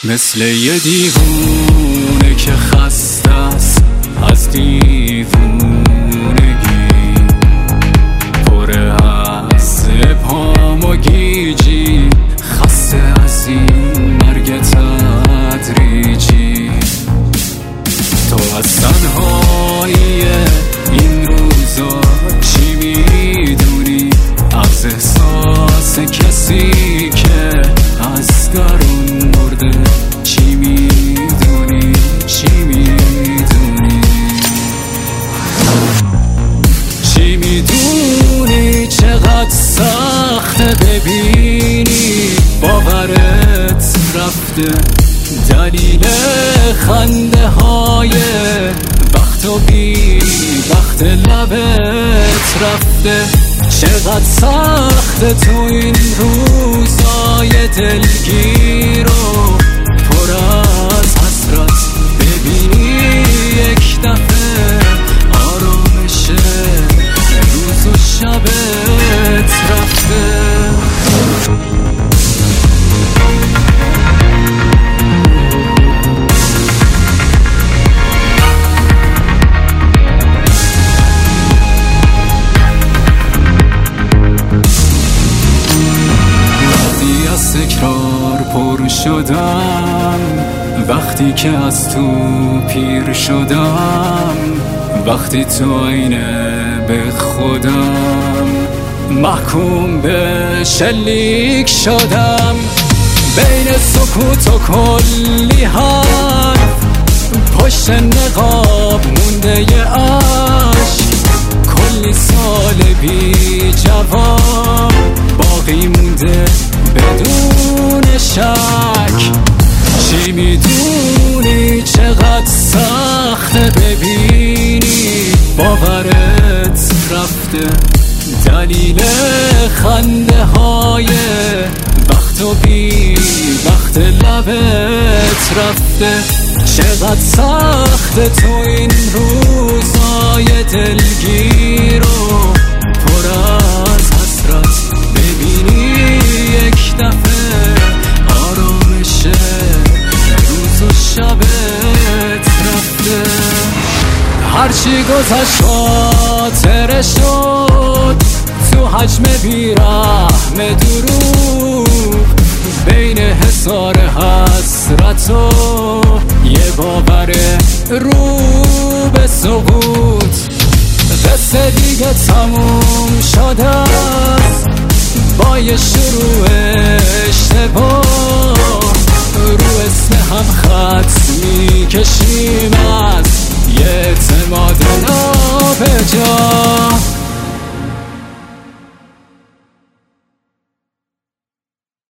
مثل یه دیوونه که خسته است از دیوونگی، پر از ابهام و گیجی، خسته از این مرگ تدریجی. تو از تنهایی این روزا چی میدونی؟ از احساس کسی که از درون مرده چی میدونی؟ چی میدونی؟ چی میدونی چقدر سخته ببینی باورت رفته، دلیل خنده های بخت و بی بخت لبت رفته. چقدر سخته تو این روزای دلگیر و پر از حسرت ببینی یک دفعه آرامش روز و شبت رفته. تکرار پر شدم وقتی که از تو پیر شدم، وقتی تو آینه به خودم محکوم به شلیک شدم. بین سکوت و کلی حرف پشت نقاب مونده ی عشق، کلی سال بی جواب باقی مونده بدون شک. چی میدونی چقدر سخته ببینی باورت رفته، دلیل خنده های بخت و بی بخت لبت رفته. چقدر سخته تو این روزای دلگیر و پر از حسرت ببینی یک دفعه آرامش روز و شبت رفته. هرچی گذشت خاطره شد تو حجم بیرحم دروغ، بین حصار حسرت و یه باور رو به سقوط. قصه دیگه تموم شده است با یه شروع اشتباه، رو اسم هم خط میکشیم از یه اعتماد نابجا.